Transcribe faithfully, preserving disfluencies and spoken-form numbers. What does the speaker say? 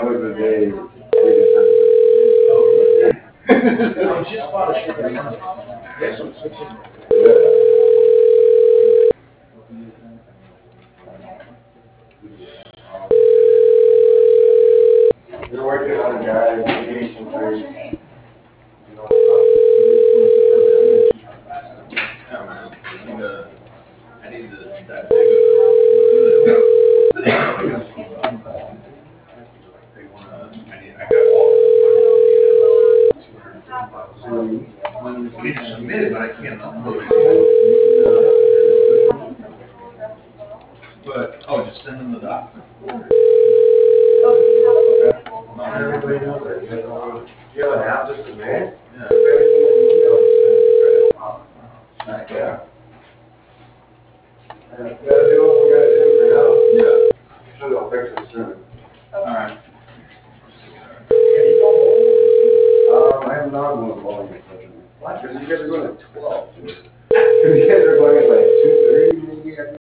That was the day. We decided. I just bought a shirt. This one's sixteen. You're working on a guy, maybe some things. Yeah, man. I need to, I need to, that big of a. They wanna, I need, I got all of them. two hundred bucks. I need to submit it, but I can't upload it. But, oh, just send them the doc. Not everybody knows that. You know, you have an app to submit. Yeah. Everything in the email is sent to credit. Yeah. And we gotta do what we gotta do for now. Yeah. Sure they'll fix it soon. Alright. Um, I have not moved along. What? Because you guys are going at twelve, dude.